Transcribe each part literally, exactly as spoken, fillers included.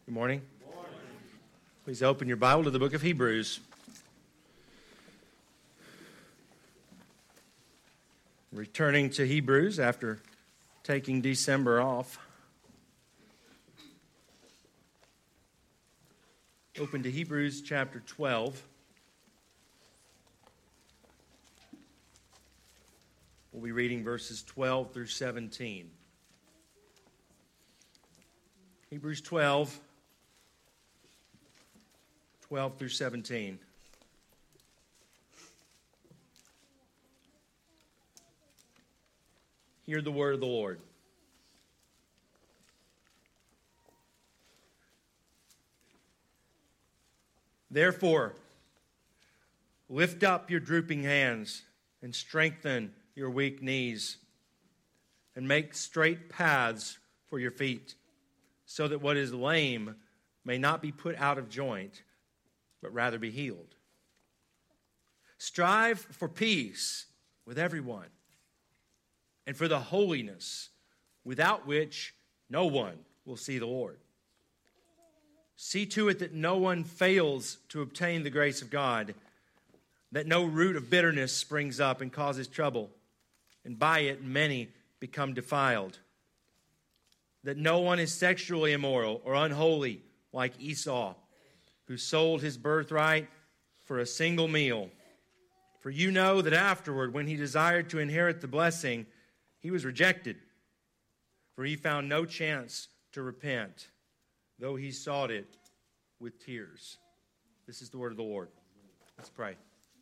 Good morning. Good morning. Please open your Bible to the book of Hebrews. Returning to Hebrews after taking December off. Open to Hebrews chapter twelve. We'll be reading verses twelve through seventeen. Hebrews twelve, twelve through seventeen. Hear the word of the Lord. Therefore, lift up your drooping hands and strengthen your weak knees, and make straight paths for your feet, so that what is lame may not be put out of joint, but rather be healed. Strive for peace with everyone, and for the holiness without which no one will see the Lord. See to it that no one fails to obtain the grace of God, that no root of bitterness springs up and causes trouble, and by it many become defiled. That no one is sexually immoral or unholy like Esau, who sold his birthright for a single meal. For you know that afterward, when he desired to inherit the blessing, he was rejected, for he found no chance to repent, though he sought it with tears. This is the word of the Lord. Let's pray.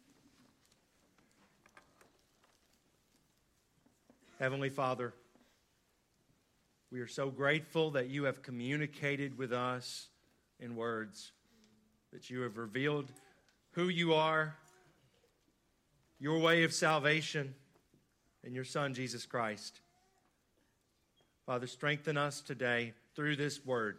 Heavenly Father, we are so grateful that you have communicated with us in words, that you have revealed who you are, your way of salvation, and your Son, Jesus Christ. Father, strengthen us today through this word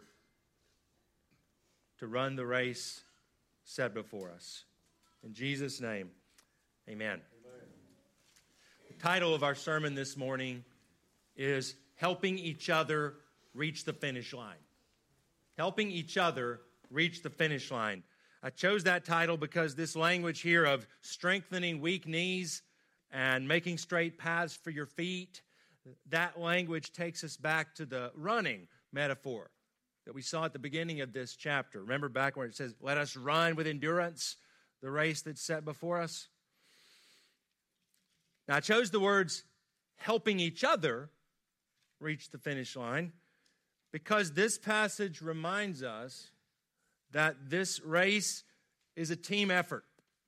to run the race set before us. In Jesus' name, amen. The title of our sermon this morning is Helping Each Other Reach the Finish Line. Helping each other reach the finish line. I chose that title because this language here of strengthening weak knees and making straight paths for your feet, that language takes us back to the running metaphor that we saw at the beginning of this chapter. Remember back where it says, let us run with endurance the race that's set before us? Now, I chose the words helping each other reach the finish line because this passage reminds us that this race is a team effort.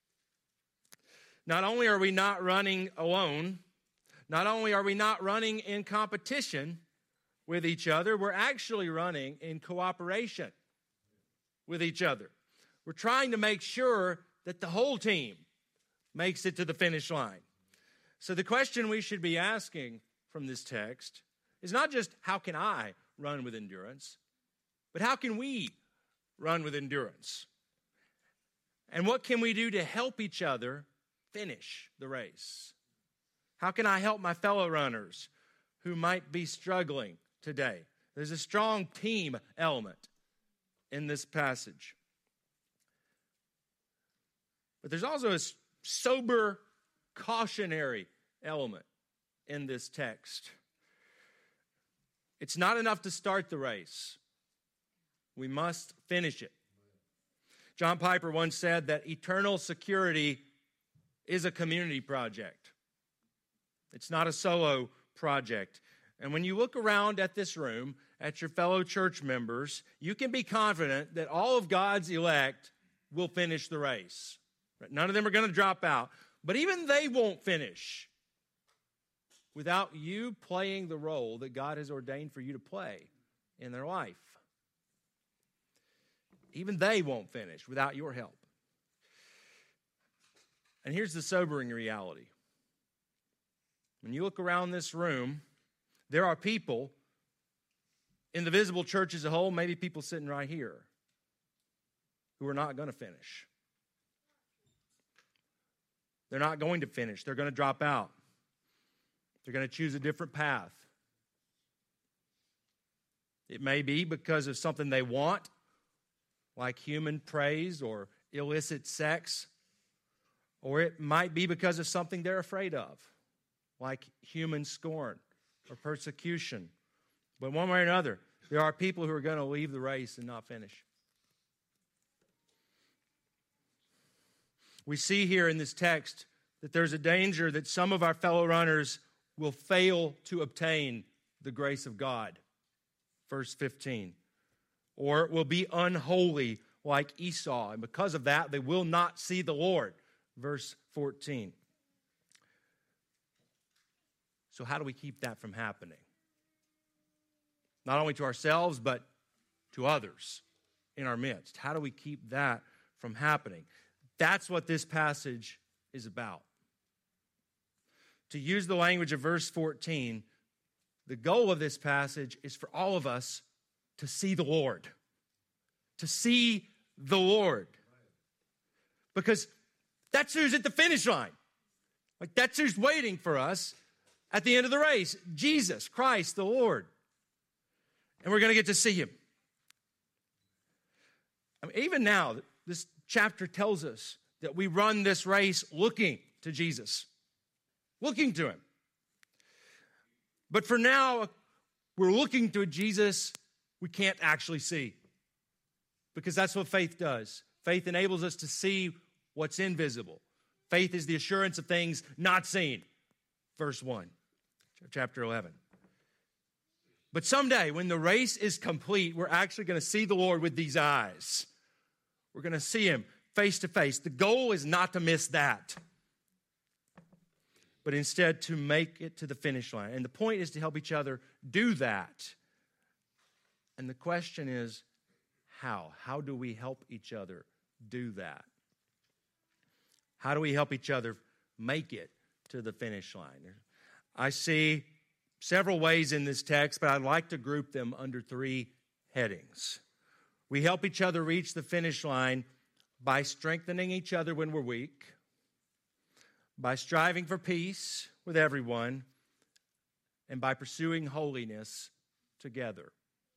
Not only are we not running alone, not only are we not running in competition with each other, we're actually running in cooperation with each other. We're trying to make sure that the whole team makes it to the finish line. So the question we should be asking from this text is not just how can I run with endurance, but how can we run with endurance? And what can we do to help each other finish the race? How can I help my fellow runners who might be struggling today? There's a strong team element in this passage. But there's also a sober, cautionary element in this text. It's not enough to start the race. We must finish it. John Piper once said that eternal security is a community project. It's not a solo project. And when you look around at this room, at your fellow church members, you can be confident that all of God's elect will finish the race. None of them are going to drop out. But even they won't finish without you playing the role that God has ordained for you to play in their life. Even they won't finish without your help. And here's the sobering reality. When you look around this room, there are people in the visible church as a whole, maybe people sitting right here, who are not going to finish. They're not going to finish. They're going to drop out. They're going to choose a different path. It may be because of something they want like human praise or illicit sex, or it might be because of something they're afraid of, like human scorn or persecution. But one way or another, there are people who are going to leave the race and not finish. We see here in this text that there's a danger that some of our fellow runners will fail to obtain the grace of God. Verse fifteen. Or will be unholy like Esau, and because of that, they will not see the Lord. Verse fourteen. So how do we keep that from happening? Not only to ourselves, but to others in our midst. How do we keep that from happening? That's what this passage is about. To use the language of verse fourteen, the goal of this passage is for all of us to see the Lord. To see the Lord. Because that's who's at the finish line. Like that's who's waiting for us at the end of the race. Jesus Christ, the Lord. And we're going to get to see him. I mean, even now, this chapter tells us that we run this race looking to Jesus. Looking to him. But for now, we're looking to Jesus we can't actually see. Because that's what faith does. Faith enables us to see what's invisible. Faith is the assurance of things not seen. Verse one, chapter eleven. But someday, when the race is complete, we're actually going to see the Lord with these eyes. We're going to see him face to face. The goal is not to miss that, but instead to make it to the finish line. And the point is to help each other do that. And the question is, how? How do we help each other do that? How do we help each other make it to the finish line? I see several ways in this text, but I'd like to group them under three headings. We help each other reach the finish line by strengthening each other when we're weak, by striving for peace with everyone, and by pursuing holiness together.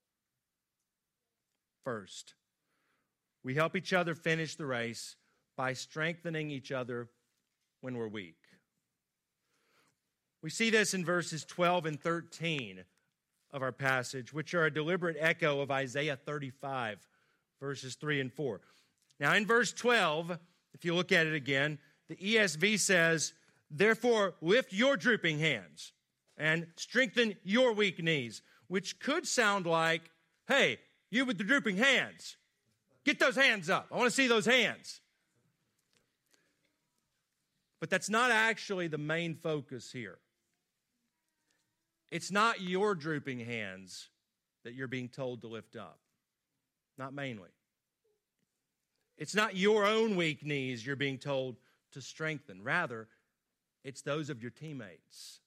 First, we help each other finish the race by strengthening each other when we're weak. We see this in verses twelve and thirteen of our passage, which are a deliberate echo of Isaiah thirty-five, verses three and four. Now, in verse twelve, if you look at it again, the E S V says, "Therefore, lift your drooping hands and strengthen your weak knees," which could sound like, hey, you with the drooping hands, get those hands up. I want to see those hands. But that's not actually the main focus here. It's not your drooping hands that you're being told to lift up. Not mainly. It's not your own weak knees you're being told to strengthen. Rather, it's those of your teammates.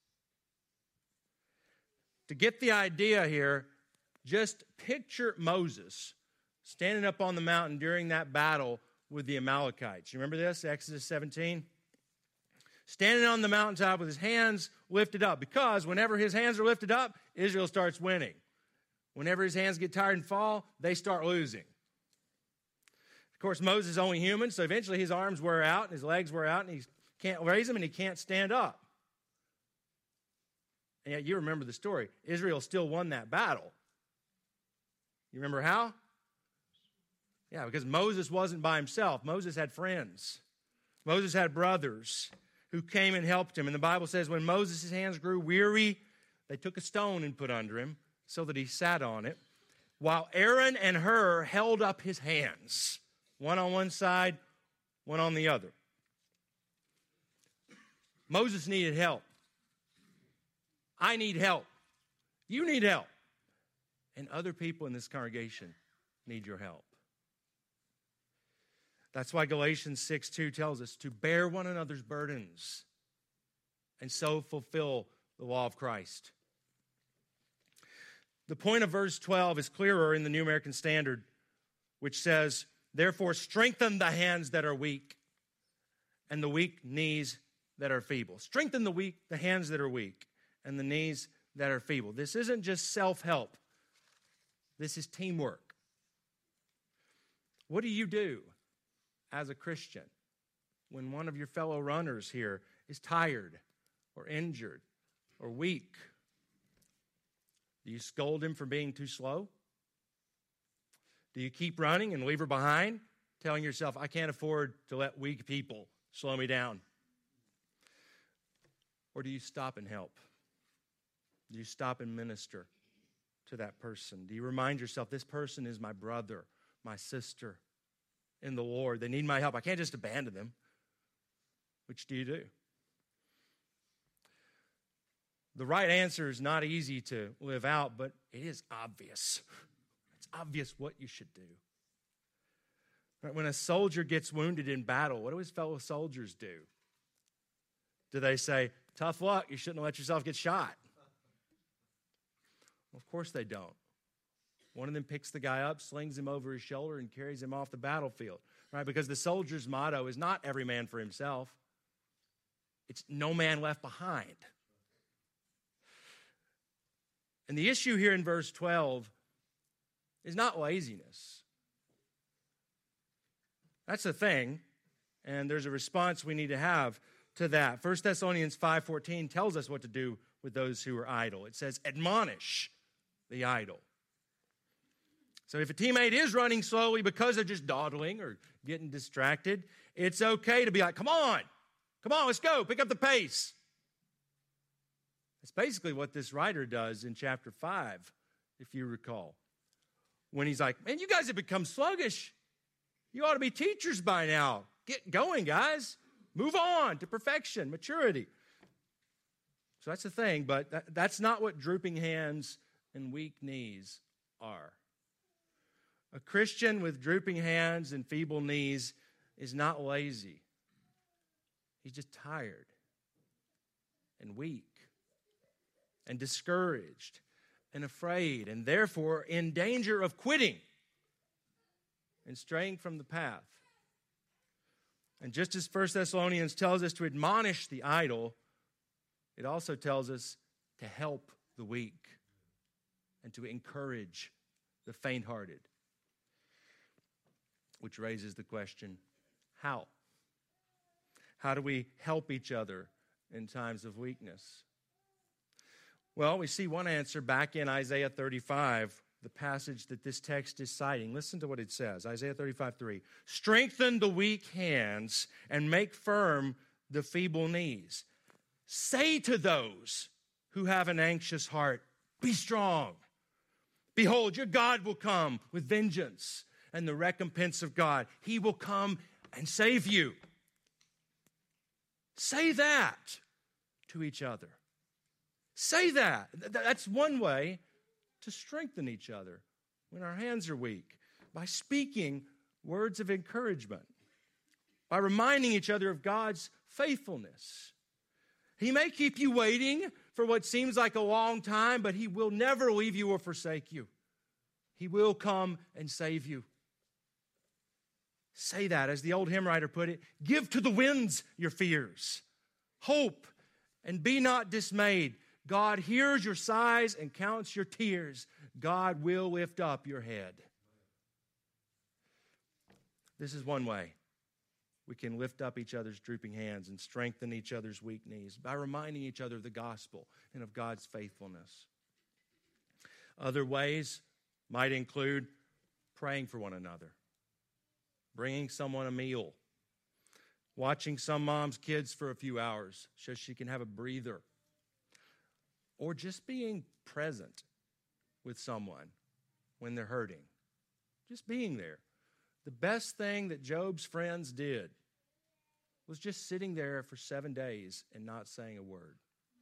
To get the idea here, just picture Moses standing up on the mountain during that battle with the Amalekites. You remember this, Exodus seventeen? Standing on the mountaintop with his hands lifted up, because whenever his hands are lifted up, Israel starts winning. Whenever his hands get tired and fall, they start losing. Of course, Moses is only human, so eventually his arms wear out, and his legs wear out, and he can't raise them, and he can't stand up. And yet you remember the story. Israel still won that battle. You remember how? Yeah, because Moses wasn't by himself. Moses had friends. Moses had brothers who came and helped him. And the Bible says when Moses' hands grew weary, they took a stone and put under him so that he sat on it, while Aaron and Hur held up his hands, one on one side, one on the other. Moses needed help. I need help. You need help. And other people in this congregation need your help. That's why Galatians six two tells us to bear one another's burdens and so fulfill the law of Christ. The point of verse twelve is clearer in the New American Standard, which says, "Therefore strengthen the hands that are weak and the weak knees that are feeble." Strengthen the weak, the hands that are weak and the knees that are feeble. This isn't just self-help. This is teamwork. What do you do as a Christian when one of your fellow runners here is tired or injured or weak? Do you scold him for being too slow? Do you keep running and leave her behind, telling yourself, I can't afford to let weak people slow me down? Or do you stop and help? Do you stop and minister to that person? Do you remind yourself, this person is my brother, my sister in the Lord. They need my help. I can't just abandon them. Which do you do? The right answer is not easy to live out, but it is obvious. It's obvious what you should do. Right? When a soldier gets wounded in battle, what do his fellow soldiers do? Do they say, tough luck, you shouldn't have let yourself get shot? Well, of course they don't. One of them picks the guy up, slings him over his shoulder, and carries him off the battlefield. Right? Because the soldier's motto is not every man for himself. It's no man left behind. And the issue here in verse twelve is not laziness. That's the thing, and there's a response we need to have to that. First Thessalonians five fourteen tells us what to do with those who are idle. It says, admonish the idle. So if a teammate is running slowly because they're just dawdling or getting distracted, it's okay to be like, come on, come on, let's go, pick up the pace. That's basically what this writer does in chapter five, if you recall. When he's like, man, you guys have become sluggish. You ought to be teachers by now. Get going, guys. Move on to perfection, maturity. So that's the thing, but that, that's not what drooping hands and weak knees are. A Christian with drooping hands and feeble knees is not lazy. He's just tired and weak and discouraged and afraid, and therefore in danger of quitting and straying from the path. And just as First Thessalonians tells us to admonish the idle, it also tells us to help the weak and to encourage the faint-hearted. Which raises the question, how? How do we help each other in times of weakness? Well, we see one answer back in Isaiah thirty-five, the passage that this text is citing. Listen to what it says, Isaiah thirty-five three. Strengthen the weak hands and make firm the feeble knees. Say to those who have an anxious heart, be strong. Behold, your God will come with vengeance and the recompense of God. He will come and save you. Say that to each other. Say that. That's one way to strengthen each other when our hands are weak, by speaking words of encouragement, by reminding each other of God's faithfulness. He may keep you waiting for what seems like a long time, but He will never leave you or forsake you. He will come and save you. Say that, as the old hymn writer put it, give to the winds your fears. Hope and be not dismayed. God hears your sighs and counts your tears. God will lift up your head. This is one way we can lift up each other's drooping hands and strengthen each other's weak knees, by reminding each other of the gospel and of God's faithfulness. Other ways might include praying for one another, bringing someone a meal, watching some mom's kids for a few hours so she can have a breather, or just being present with someone when they're hurting. Just being there. The best thing that Job's friends did was just sitting there for seven days and not saying a word.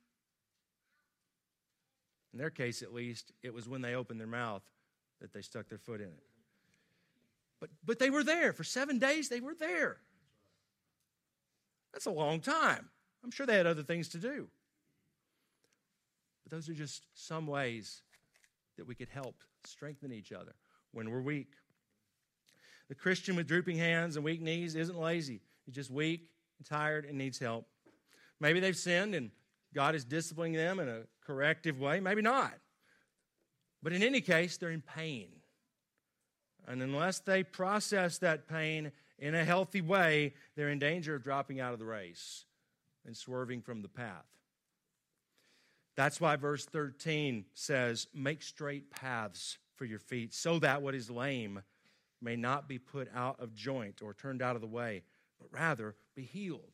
In their case, at least, it was when they opened their mouth that they stuck their foot in it. But, but they were there. For seven days, they were there. That's a long time. I'm sure they had other things to do. But those are just some ways that we could help strengthen each other when we're weak. The Christian with drooping hands and weak knees isn't lazy. He's just weak and tired and needs help. Maybe they've sinned and God is disciplining them in a corrective way. Maybe not. But in any case, they're in pain. And unless they process that pain in a healthy way, they're in danger of dropping out of the race and swerving from the path. That's why verse thirteen says, make straight paths for your feet, so that what is lame may not be put out of joint or turned out of the way, but rather be healed.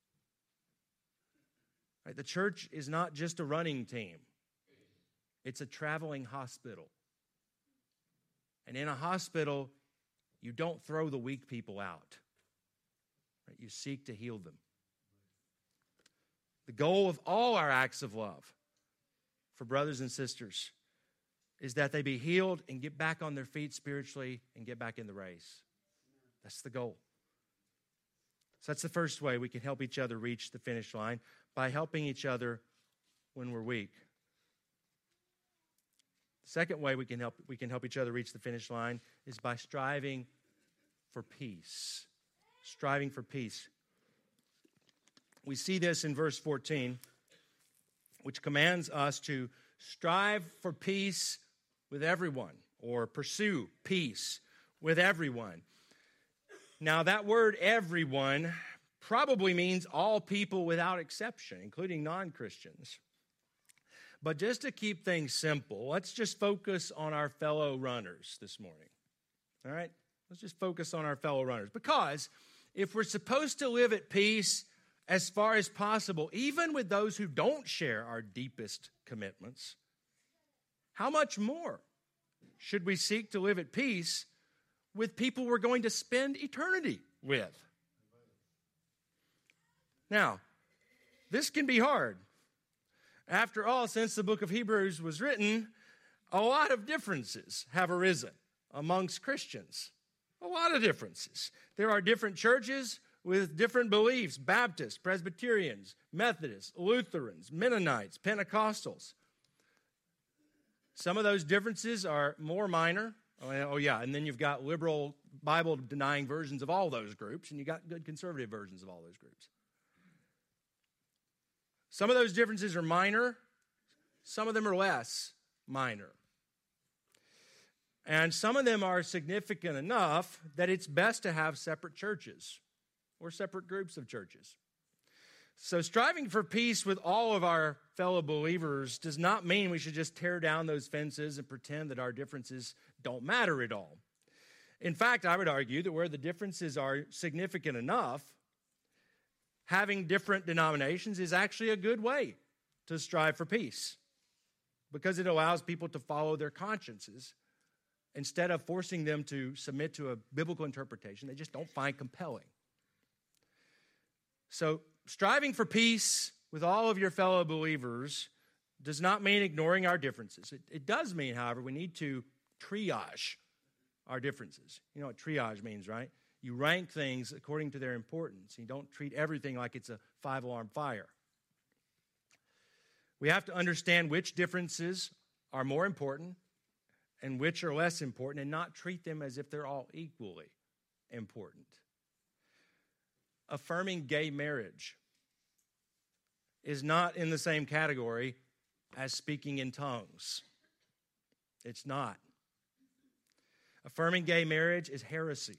Right? The church is not just a running team. It's a traveling hospital. And in a hospital, you don't throw the weak people out. Right? You seek to heal them. The goal of all our acts of love for brothers and sisters is that they be healed and get back on their feet spiritually and get back in the race. That's the goal. So that's the first way we can help each other reach the finish line, by helping each other when we're weak. The second way we can help we can help each other reach the finish line is by striving for peace. Striving for peace. We see this in verse fourteen, which commands us to strive for peace with everyone, or pursue peace with everyone. Now, that word everyone probably means all people without exception, including non-Christians. But just to keep things simple, let's just focus on our fellow runners this morning. All right? Let's just focus on our fellow runners. Because if we're supposed to live at peace as far as possible, even with those who don't share our deepest commitments, how much more should we seek to live at peace with people we're going to spend eternity with? Now, this can be hard. After all, since the book of Hebrews was written, a lot of differences have arisen amongst Christians. A lot of differences. There are different churches with different beliefs: Baptists, Presbyterians, Methodists, Lutherans, Mennonites, Pentecostals. Some of those differences are more minor. Oh, yeah, and then you've got liberal Bible-denying versions of all those groups, and you've got good conservative versions of all those groups. Some of those differences are minor. Some of them are less minor. And some of them are significant enough that it's best to have separate churches or separate groups of churches. So striving for peace with all of our fellow believers does not mean we should just tear down those fences and pretend that our differences don't matter at all. In fact, I would argue that where the differences are significant enough, having different denominations is actually a good way to strive for peace, because it allows people to follow their consciences instead of forcing them to submit to a biblical interpretation they just don't find compelling. So striving for peace with all of your fellow believers does not mean ignoring our differences. It, it does mean, however, we need to triage our differences. You know what triage means, right? You rank things according to their importance. You don't treat everything like it's a five-alarm fire. We have to understand which differences are more important and which are less important, and not treat them as if they're all equally important. Affirming gay marriage is not in the same category as speaking in tongues. It's not. Affirming gay marriage is heresy.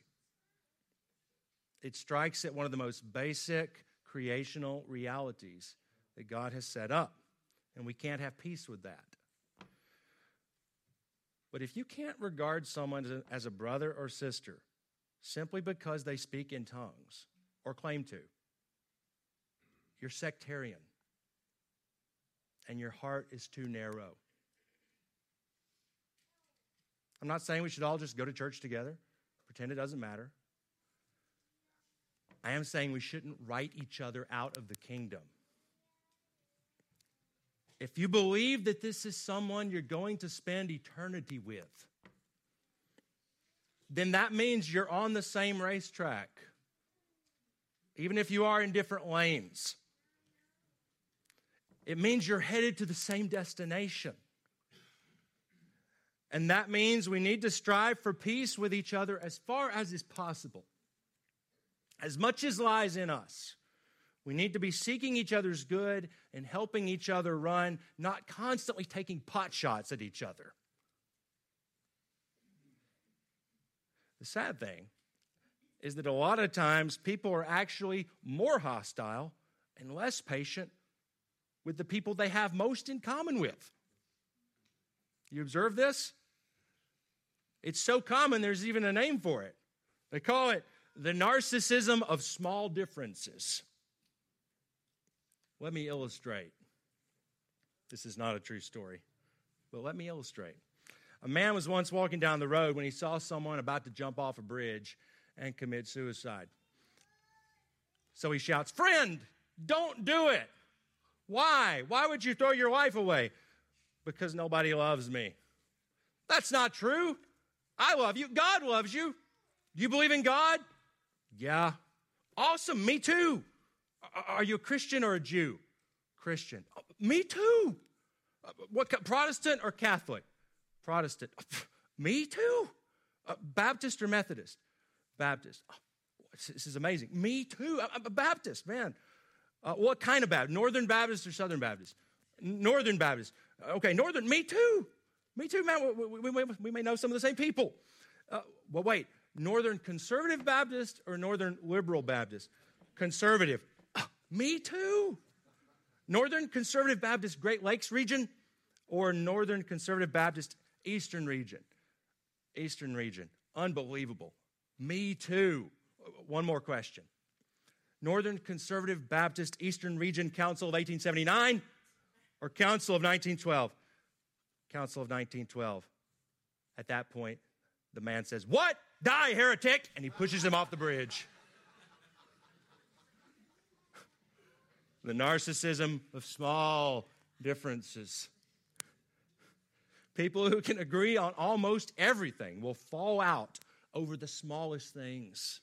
It strikes at one of the most basic creational realities that God has set up, and we can't have peace with that. But if you can't regard someone as a brother or sister simply because they speak in tongues or claim to, you're sectarian, and your heart is too narrow. I'm not saying we should all just go to church together, pretend it doesn't matter. I am saying we shouldn't write each other out of the kingdom. If you believe that this is someone you're going to spend eternity with, then that means you're on the same racetrack, even if you are in different lanes. It means you're headed to the same destination. And that means we need to strive for peace with each other as far as is possible. As much as lies in us, we need to be seeking each other's good and helping each other run, not constantly taking pot shots at each other. The sad thing is that a lot of times people are actually more hostile and less patient with the people they have most in common with. You observe this? It's so common, there's even a name for it. They call it the narcissism of small differences. Let me illustrate. This is not a true story, but let me illustrate. A man was once walking down the road when he saw someone about to jump off a bridge and commit suicide. So he shouts, "Friend, don't do it." Why? Why would you throw your life away? Because nobody loves me. That's not true. I love you. God loves you. Do you believe in God? Yeah. Awesome. Me too. Are you a Christian or a Jew? Christian. Me too. What, Protestant or Catholic? Protestant. Me too. Baptist or Methodist? Baptist. This is amazing. Me too. I'm a Baptist, man. Uh, what kind of Baptist? Northern Baptist or Southern Baptist? Northern Baptist. Okay, Northern. Me too. Me too, man. We, we, we, we may know some of the same people. Uh, well, wait. Northern Conservative Baptist or Northern Liberal Baptist? Conservative. Uh, me too. Northern Conservative Baptist Great Lakes region or Northern Conservative Baptist Eastern region? Eastern region. Unbelievable. Me too. One more question. Northern Conservative Baptist Eastern Region Council of eighteen seventy-nine or Council of nineteen twelve? Council of nineteen twelve. At that point, the man says, "What? Die, heretic!" And he pushes him off the bridge. The narcissism of small differences. People who can agree on almost everything will fall out over the smallest things.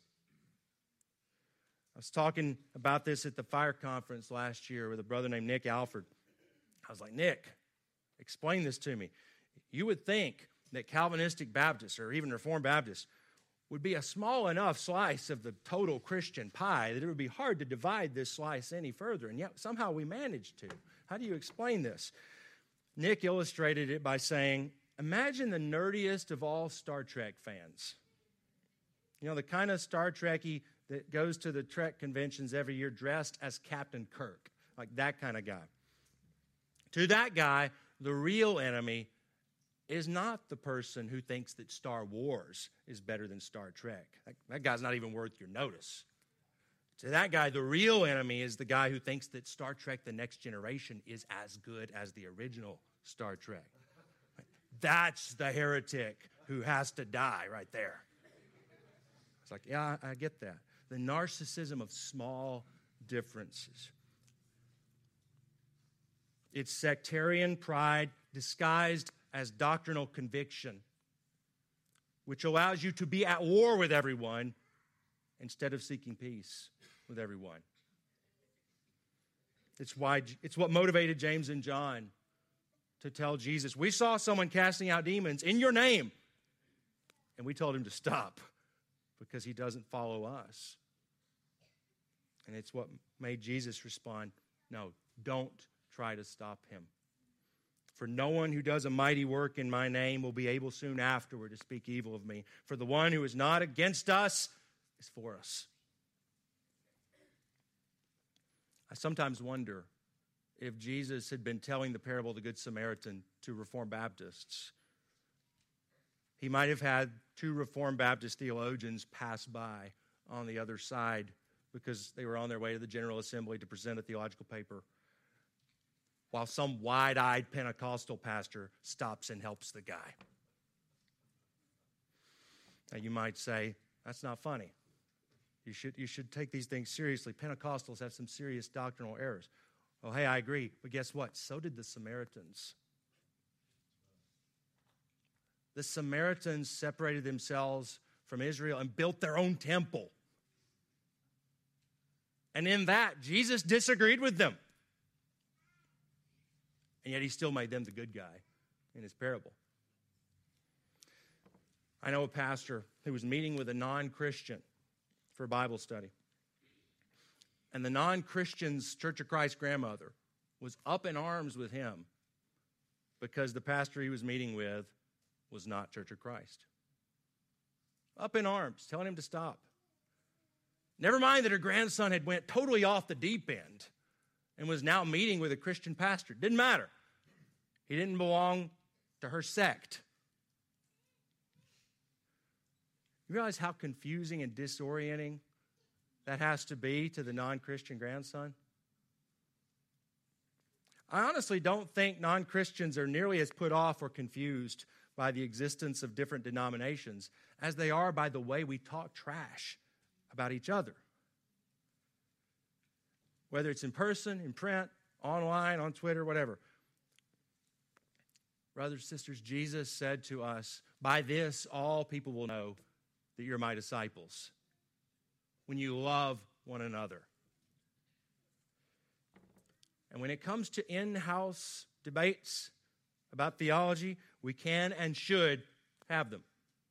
I was talking about this at the fire conference last year with a brother named Nick Alford. I was like, "Nick, explain this to me. You would think that Calvinistic Baptists or even Reformed Baptists would be a small enough slice of the total Christian pie that it would be hard to divide this slice any further, and yet somehow we managed to. How do you explain this?" Nick illustrated it by saying, imagine the nerdiest of all Star Trek fans. You know, the kind of Star Trekkie that goes to the Trek conventions every year dressed as Captain Kirk, like that kind of guy. To that guy, the real enemy is not the person who thinks that Star Wars is better than Star Trek. That, that guy's not even worth your notice. To that guy, the real enemy is the guy who thinks that Star Trek The Next Generation is as good as the original Star Trek. That's the heretic who has to die right there. It's like, yeah, I, I get that. The narcissism of small differences. It's sectarian pride disguised as doctrinal conviction, which allows you to be at war with everyone instead of seeking peace with everyone. It's why it's what motivated James and John to tell Jesus, "We saw someone casting out demons in your name," and we told him to stop because he doesn't follow us. And it's what made Jesus respond, "No, don't try to stop him. For no one who does a mighty work in my name will be able soon afterward to speak evil of me. For the one who is not against us is for us." I sometimes wonder if Jesus had been telling the parable of the Good Samaritan to Reformed Baptists, he might have had two Reformed Baptist theologians pass by on the other side because they were on their way to the General Assembly to present a theological paper, while some wide-eyed Pentecostal pastor stops and helps the guy. Now you might say, that's not funny. You should, you should take these things seriously. Pentecostals have some serious doctrinal errors. Oh, hey, I agree. But guess what? So did the Samaritans. The Samaritans separated themselves from Israel and built their own temple. And in that, Jesus disagreed with them. And yet he still made them the good guy in his parable. I know a pastor who was meeting with a non-Christian for a Bible study. And the non-Christian's Church of Christ grandmother was up in arms with him because the pastor he was meeting with was not Church of Christ. up in arms, telling him to stop. Never mind that her grandson had went totally off the deep end and was now meeting with a Christian pastor. Didn't matter. He didn't belong to her sect. You realize how confusing and disorienting that has to be to the non-Christian grandson? I honestly don't think non-Christians are nearly as put off or confused by the existence of different denominations as they are by the way we talk trash about each other. Whether it's in person, in print, online, on Twitter, whatever. Brothers and sisters, Jesus said to us, "By this all people will know that you're my disciples, when you love one another." And when it comes to in-house debates about theology, we can and should have them.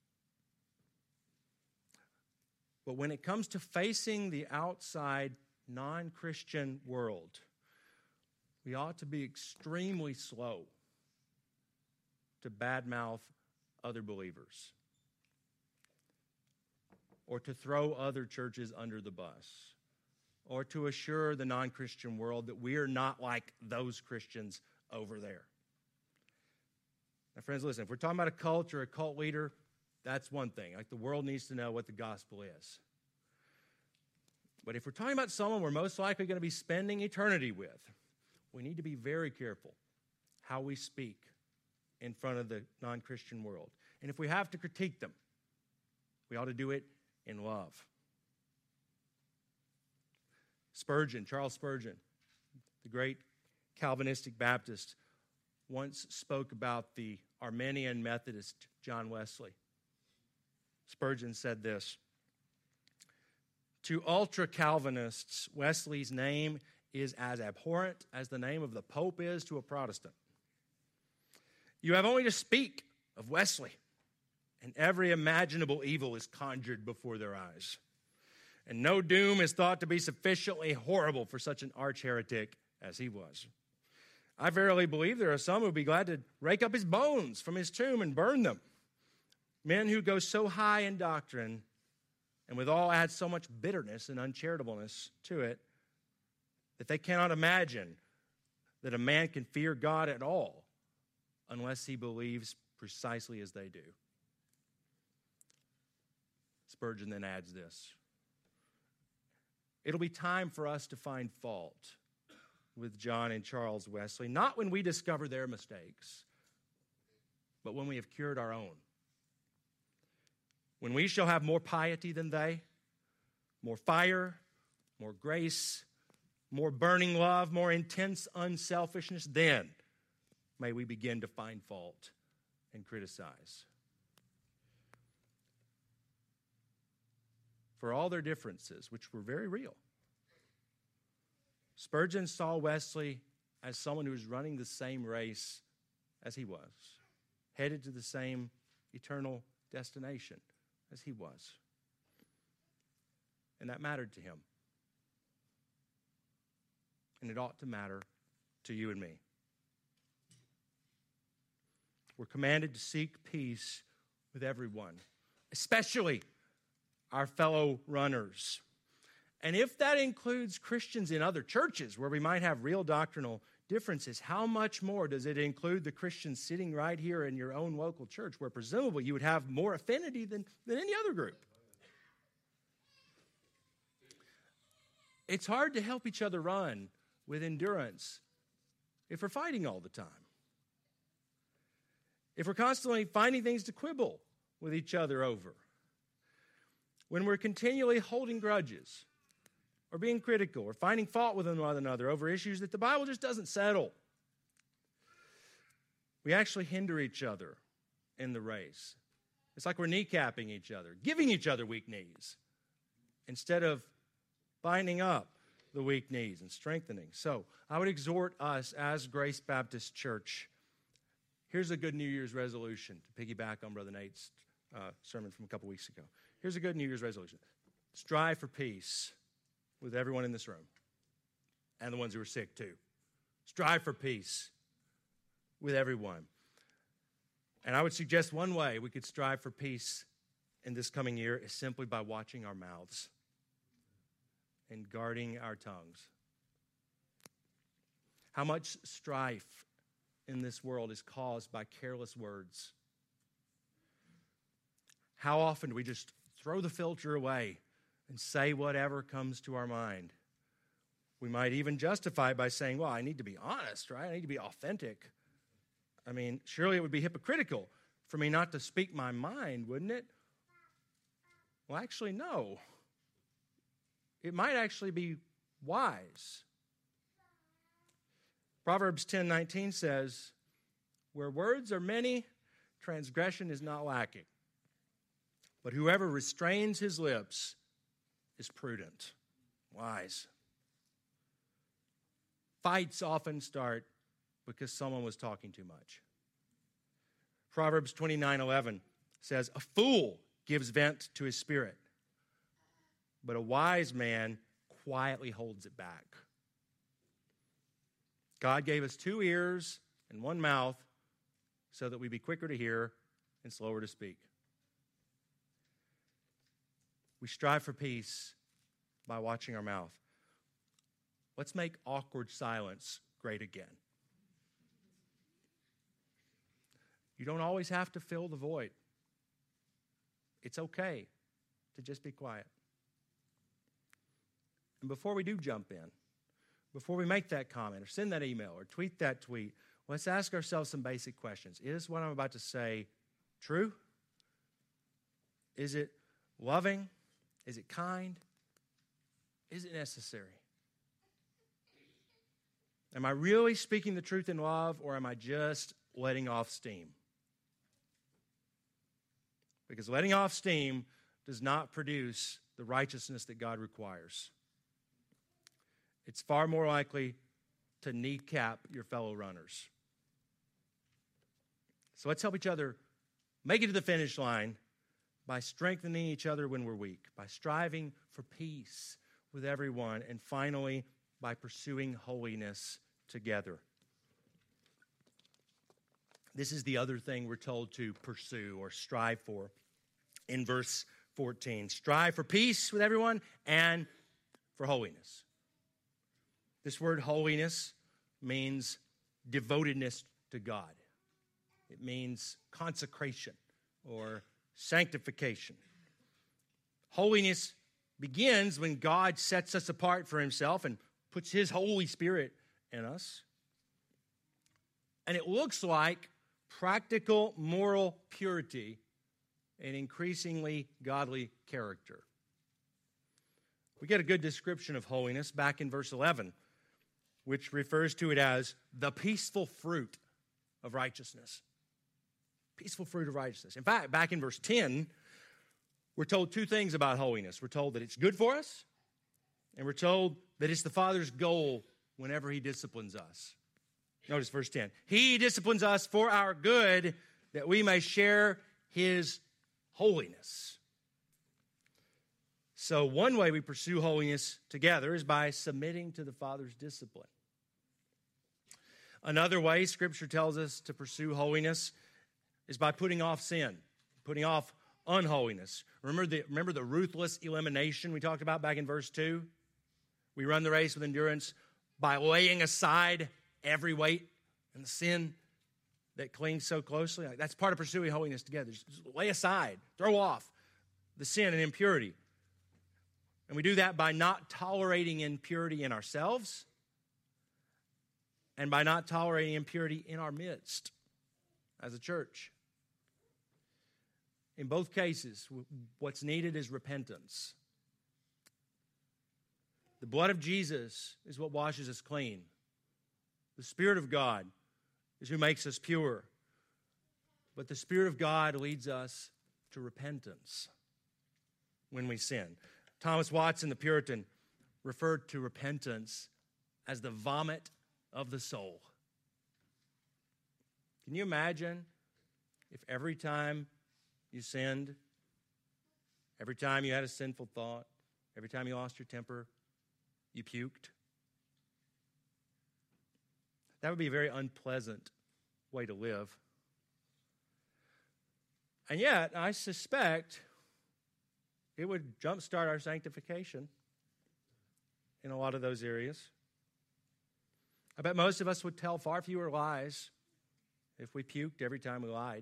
But when it comes to facing the outside non-Christian world, we ought to be extremely slow to badmouth other believers or to throw other churches under the bus, or to assure the non-Christian world that we are not like those Christians over there. Now, friends, listen, if we're talking about a cult or a cult leader, that's one thing. Like, the world needs to know what the gospel is. But if we're talking about someone we're most likely going to be spending eternity with, we need to be very careful how we speak in front of the non-Christian world. And if we have to critique them, we ought to do it in love. Spurgeon, Charles Spurgeon, the great Calvinistic Baptist, once spoke about the Arminian Methodist John Wesley. Spurgeon said this: "To ultra-Calvinists, Wesley's name is as abhorrent as the name of the Pope is to a Protestant. You have only to speak of Wesley, and every imaginable evil is conjured before their eyes. And no doom is thought to be sufficiently horrible for such an arch heretic as he was. I verily believe there are some who would be glad to rake up his bones from his tomb and burn them. Men who go so high in doctrine and withal add so much bitterness and uncharitableness to it that they cannot imagine that a man can fear God at all unless he believes precisely as they do." Spurgeon then adds this: "It'll be time for us to find fault with John and Charles Wesley, not when we discover their mistakes, but when we have cured our own. When we shall have more piety than they, more fire, more grace, more burning love, more intense unselfishness, then may we begin to find fault and criticize. For all their differences, which were very real, Spurgeon saw Wesley as someone who was running the same race as he was, headed to the same eternal destination as he was. And that mattered to him. And it ought to matter to you and me. We're commanded to seek peace with everyone, especially our fellow runners. And if that includes Christians in other churches where we might have real doctrinal differences, how much more does it include the Christians sitting right here in your own local church, where presumably you would have more affinity than, than any other group? It's hard to help each other run with endurance if we're fighting all the time. If we're constantly finding things to quibble with each other over. When we're continually holding grudges or being critical or finding fault with one another over issues that the Bible just doesn't settle. We actually hinder each other in the race. It's like we're kneecapping each other, giving each other weak knees, instead of binding up the weak knees and strengthening. So I would exhort us as Grace Baptist Church. Here's a good New Year's resolution to piggyback on Brother Nate's uh, sermon from a couple weeks ago. Here's a good New Year's resolution. Strive for peace with everyone in this room and the ones who are sick too. Strive for peace with everyone. And I would suggest one way we could strive for peace in this coming year is simply by watching our mouths and guarding our tongues. How much strife in this world is caused by careless words? How often do we just throw the filter away and say whatever comes to our mind? We might even justify it by saying, well, I need to be honest, right? I need to be authentic. I mean, surely it would be hypocritical for me not to speak my mind, wouldn't it? Well, actually, no. It might actually be wise. Proverbs ten nineteen says, where words are many, transgression is not lacking. But whoever restrains his lips is prudent, wise. Fights often start because someone was talking too much. Proverbs twenty-nine eleven says, a fool gives vent to his spirit, but a wise man quietly holds it back. God gave us two ears and one mouth so that we be quicker to hear and slower to speak. We strive for peace by watching our mouth. Let's make awkward silence great again. You don't always have to fill the void. It's okay to just be quiet. And before we do jump in, before we make that comment or send that email or tweet that tweet, let's ask ourselves some basic questions. Is what I'm about to say true? Is it loving? Is it kind? Is it necessary? Am I really speaking the truth in love, or am I just letting off steam? Because letting off steam does not produce the righteousness that God requires. It's far more likely to kneecap your fellow runners. So let's help each other make it to the finish line by strengthening each other when we're weak, by striving for peace with everyone, and finally, by pursuing holiness together. This is the other thing we're told to pursue or strive for in verse fourteen. Strive for peace with everyone and for holiness. This word holiness means devotedness to God. It means consecration or sanctification. Holiness begins when God sets us apart for himself and puts his Holy Spirit in us. And it looks like practical moral purity and increasingly godly character. We get a good description of holiness back in verse eleven, which refers to it as the peaceful fruit of righteousness. Peaceful fruit of righteousness. In fact, back in verse ten, we're told two things about holiness. We're told that it's good for us, and we're told that it's the Father's goal whenever he disciplines us. Notice verse ten. He disciplines us for our good, that we may share his holiness. So one way we pursue holiness together is by submitting to the Father's discipline. Another way Scripture tells us to pursue holiness is by putting off sin, putting off unholiness. Remember the, remember the ruthless elimination we talked about back in verse two? We run the race with endurance by laying aside every weight and the sin that clings so closely. Like, that's part of pursuing holiness together. Just lay aside, throw off the sin and impurity. And we do that by not tolerating impurity in ourselves and by not tolerating impurity in our midst as a church. In both cases, what's needed is repentance. The blood of Jesus is what washes us clean. The Spirit of God is who makes us pure. But the Spirit of God leads us to repentance when we sin. Thomas Watson, the Puritan, referred to repentance as the vomit of the soul. Can you imagine if every time you sinned, every time you had a sinful thought, every time you lost your temper, you puked? That would be a very unpleasant way to live. And yet, I suspect It would jumpstart our sanctification in a lot of those areas. I bet most of us would tell far fewer lies if we puked every time we lied.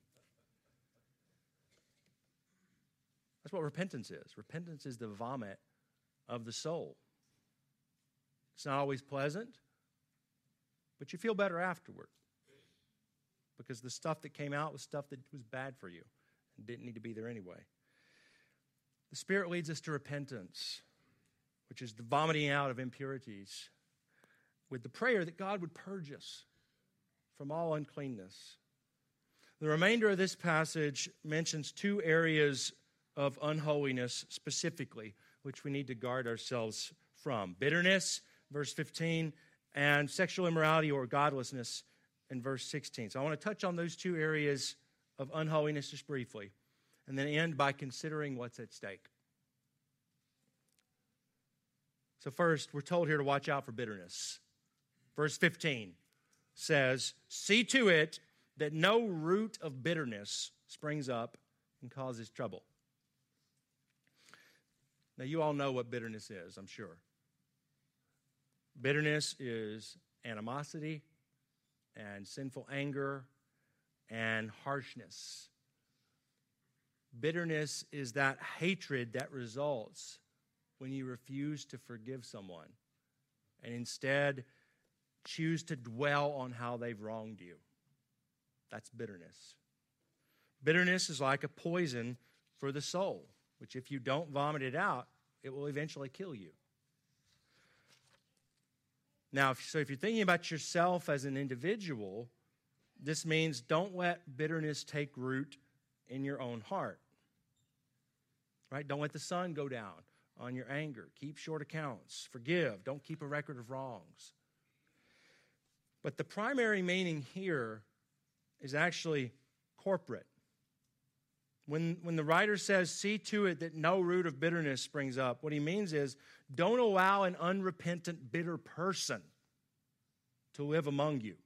That's what repentance is. Repentance is the vomit of the soul. It's not always pleasant, but you feel better afterward because the stuff that came out was stuff that was bad for you and didn't need to be there anyway. The Spirit leads us to repentance, which is the vomiting out of impurities, with the prayer that God would purge us from all uncleanness. The remainder of this passage mentions two areas of unholiness specifically, which we need to guard ourselves from. Bitterness, verse fifteen, and sexual immorality or godlessness in verse sixteen. So I want to touch on those two areas of unholiness just briefly, and then end by considering what's at stake. So first, we're told here to watch out for bitterness. Verse fifteen says, "See to it that no root of bitterness springs up and causes trouble." Now, you all know what bitterness is, I'm sure. Bitterness is animosity and sinful anger and harshness. Bitterness is that hatred that results when you refuse to forgive someone and instead choose to dwell on how they've wronged you. That's bitterness. Bitterness is like a poison for the soul, which if you don't vomit it out, it will eventually kill you. Now, if, so if you're thinking about yourself as an individual, this means don't let bitterness take root in your own heart. Right? Don't let the sun go down on your anger. Keep short accounts. Forgive. Don't keep a record of wrongs. But the primary meaning here is actually corporate. When, when the writer says, "See to it that no root of bitterness springs up," what he means is, don't allow an unrepentant, bitter person to live among you.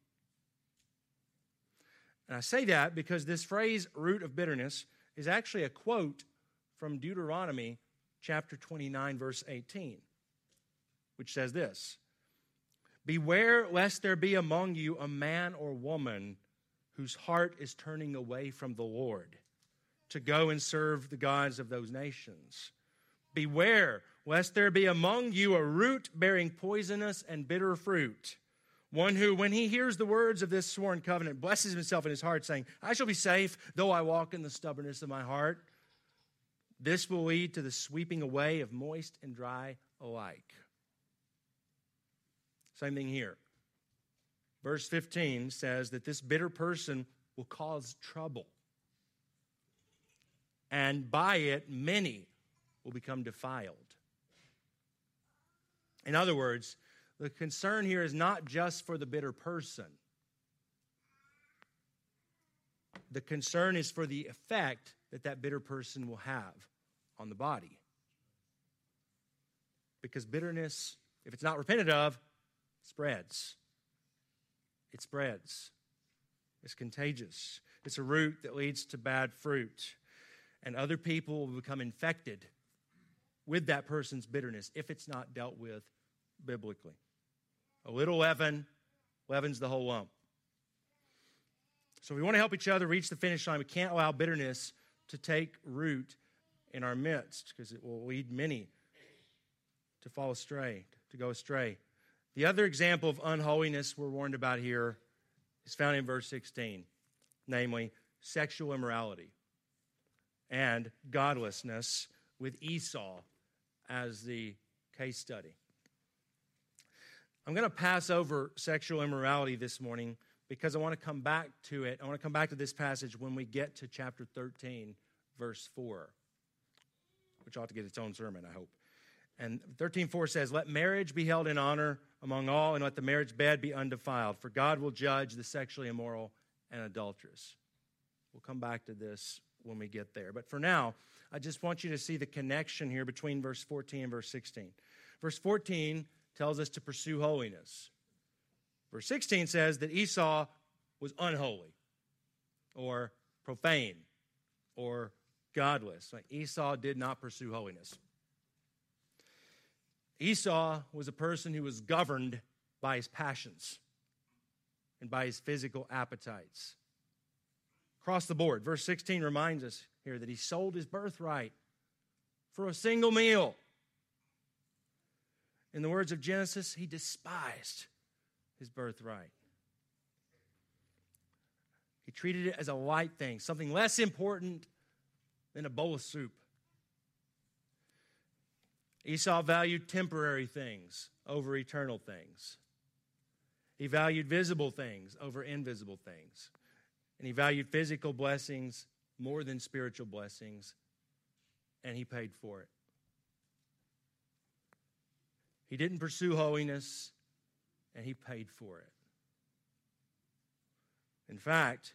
And I say that because this phrase, root of bitterness, is actually a quote from Deuteronomy chapter twenty-nine, verse eighteen, which says this: "Beware lest there be among you a man or woman whose heart is turning away from the Lord to go and serve the gods of those nations. Beware lest there be among you a root bearing poisonous and bitter fruit, one who, when he hears the words of this sworn covenant, blesses himself in his heart, saying, 'I shall be safe, though I walk in the stubbornness of my heart.' This will lead to the sweeping away of moist and dry alike." Same thing here. Verse fifteen says that this bitter person will cause trouble. And by it, many will become defiled. In other words, the concern here is not just for the bitter person. The concern is for the effect that that bitter person will have on the body. Because bitterness, if it's not repented of, spreads. It spreads. It's contagious. It's a root that leads to bad fruit. And other people will become infected with that person's bitterness if it's not dealt with biblically. A little leaven leavens the whole lump. So if we want to help each other reach the finish line, we can't allow bitterness to take root in our midst, because it will lead many to fall astray, to go astray. The other example of unholiness we're warned about here is found in verse sixteen, namely sexual immorality and godlessness, with Esau as the case study. I'm going to pass over sexual immorality this morning because I want to come back to it. I want to come back to this passage when we get to chapter thirteen, verse four, which ought to get its own sermon, I hope. And thirteen four says, "Let marriage be held in honor among all, and let the marriage bed be undefiled, for God will judge the sexually immoral and adulterous." We'll come back to this when we get there. But for now, I just want you to see the connection here between verse fourteen and verse sixteen. Verse fourteen tells us to pursue holiness. Verse sixteen says that Esau was unholy, or profane, or godless. Like Esau did not pursue holiness. Esau was a person who was governed by his passions and by his physical appetites. Across the board, verse sixteen reminds us here that he sold his birthright for a single meal. In the words of Genesis, he despised his birthright. He treated it as a light thing, something less important than a bowl of soup. Esau valued temporary things over eternal things. He valued visible things over invisible things. And he valued physical blessings more than spiritual blessings. And he paid for it. He didn't pursue holiness, and he paid for it. In fact,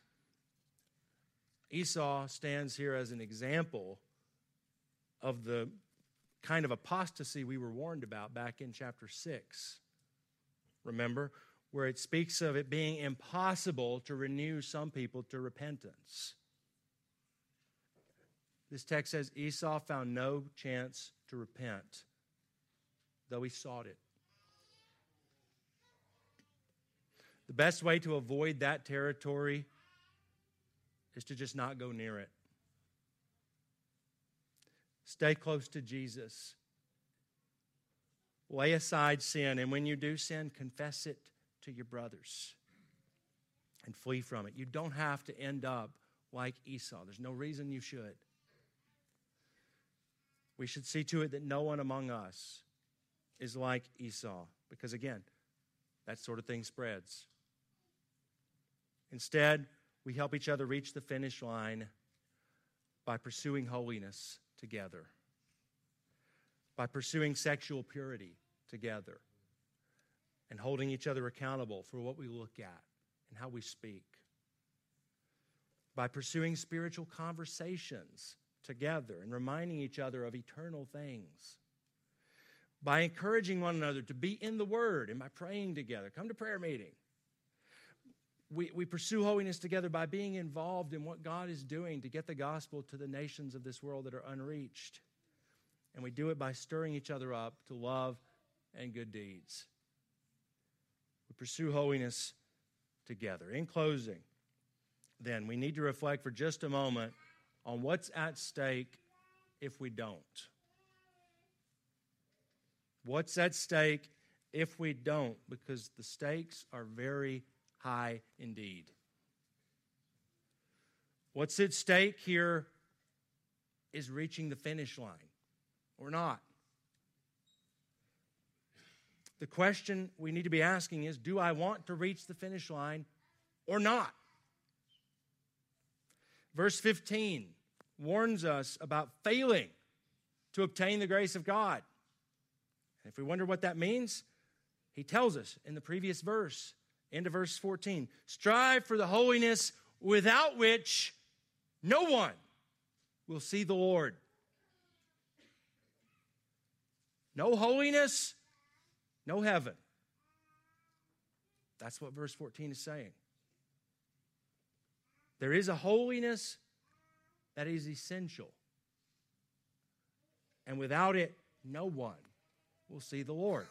Esau stands here as an example of the kind of apostasy we were warned about back in chapter six. Remember? Where it speaks of it being impossible to renew some people to repentance. This text says Esau found no chance to repent, though he sought it. The best way to avoid that territory is to just not go near it. Stay close to Jesus. Lay aside sin, and when you do sin, confess it to your brothers and flee from it. You don't have to end up like Esau. There's no reason you should. We should see to it that no one among us is like Esau, because again, that sort of thing spreads. Instead, we help each other reach the finish line by pursuing holiness together, by pursuing sexual purity together, and holding each other accountable for what we look at and how we speak, by pursuing spiritual conversations together and reminding each other of eternal things, by encouraging one another to be in the Word and by praying together. Come to prayer meeting. We, we pursue holiness together by being involved in what God is doing to get the gospel to the nations of this world that are unreached. And we do it by stirring each other up to love and good deeds. We pursue holiness together. In closing, then, we need to reflect for just a moment on what's at stake if we don't. What's at stake if we don't? Because the stakes are very high indeed. What's at stake here is reaching the finish line or not. The question we need to be asking is, do I want to reach the finish line or not? Verse fifteen warns us about failing to obtain the grace of God. And if we wonder what that means, he tells us in the previous verse, into verse fourteen, strive for the holiness without which no one will see the Lord. No holiness, no heaven. That's what verse fourteen is saying. There is a holiness that is essential. And without it, no one will see the Lord.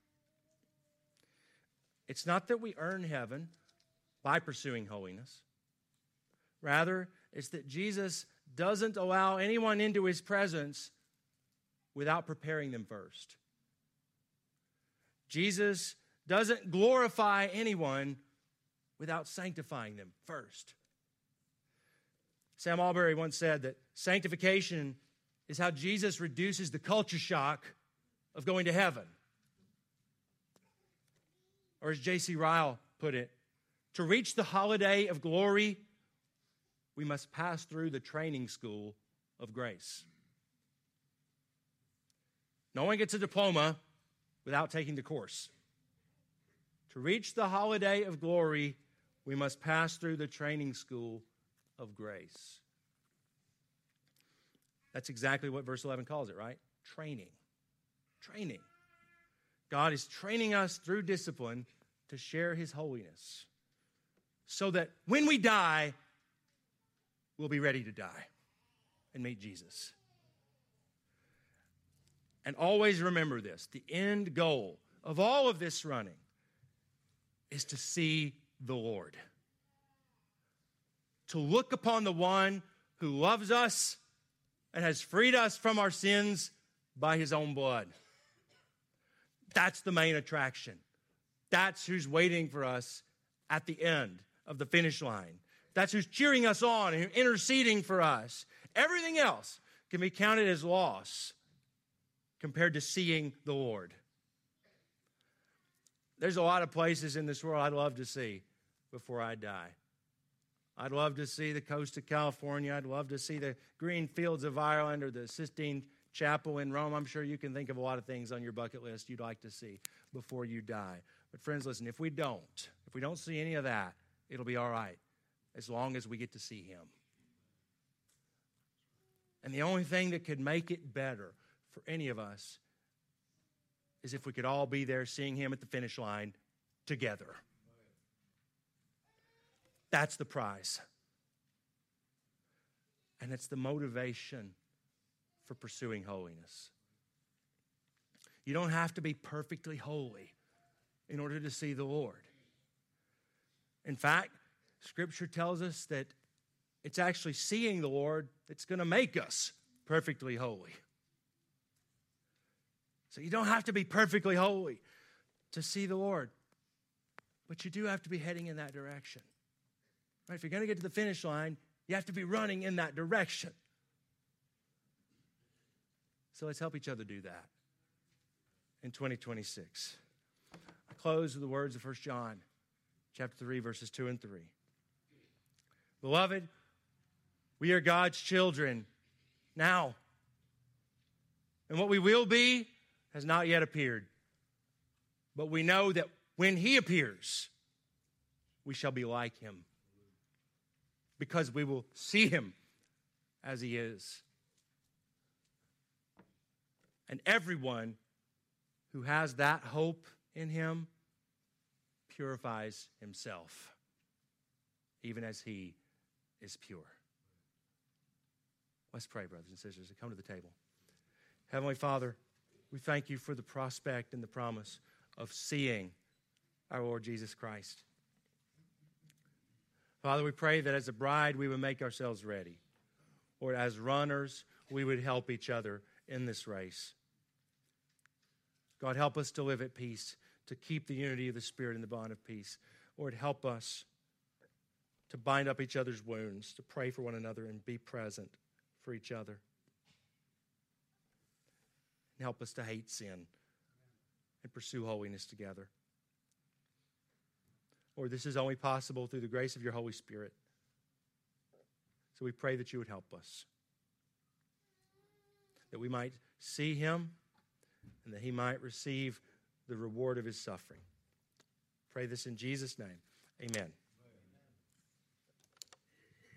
It's not that we earn heaven by pursuing holiness. Rather, it's that Jesus doesn't allow anyone into his presence without preparing them first. Jesus doesn't glorify anyone without sanctifying them first. Sam Albury once said that sanctification is how Jesus reduces the culture shock of going to heaven. Or as J C Ryle put it, to reach the holiday of glory, we must pass through the training school of grace. No one gets a diploma without taking the course. To reach the holiday of glory, we must pass through the training school of grace. That's exactly what verse eleven calls it, right? Training. Training. God is training us through discipline to share his holiness so that when we die, we'll be ready to die. and meet Jesus. And always remember this, the end goal of all of this running is to see the Lord. To look upon the one who loves us and has freed us from our sins by his own blood. That's the main attraction. That's who's waiting for us at the end of the finish line. That's who's cheering us on and interceding for us. Everything else can be counted as loss compared to seeing the Lord. There's a lot of places in this world I'd love to see before I die. I'd love to see the coast of California. I'd love to see the green fields of Ireland or the Sistine Chapel in Rome. I'm sure you can think of a lot of things on your bucket list you'd like to see before you die. But friends, listen, if we don't, if we don't see any of that, it'll be all right as long as we get to see him. And the only thing that could make it better for any of us is if we could all be there seeing him at the finish line together. That's the prize. And it's the motivation for pursuing holiness. You don't have to be perfectly holy in order to see the Lord. In fact, Scripture tells us that it's actually seeing the Lord that's going to make us perfectly holy. So you don't have to be perfectly holy to see the Lord, but you do have to be heading in that direction. Right? If you're going to get to the finish line, you have to be running in that direction. So let's help each other do that in twenty twenty-six. I close with the words of First John chapter three, verses two and three. Beloved, we are God's children now, and what we will be has not yet appeared. But we know that when he appears, we shall be like him, because we will see him as he is. And everyone who has that hope in him purifies himself, even as he is pure. Let's pray, brothers and sisters, and come to the table. Heavenly Father, we thank you for the prospect and the promise of seeing our Lord Jesus Christ. Father, we pray that as a bride, we would make ourselves ready. Or as runners, we would help each other in this race. God, help us to live at peace, to keep the unity of the Spirit in the bond of peace. Lord, help us to bind up each other's wounds, to pray for one another and be present for each other. And help us to hate sin and pursue holiness together. Lord, this is only possible through the grace of your Holy Spirit. So we pray that you would help us, that we might see him and that he might receive the reward of his suffering. Pray this in Jesus' name. Amen.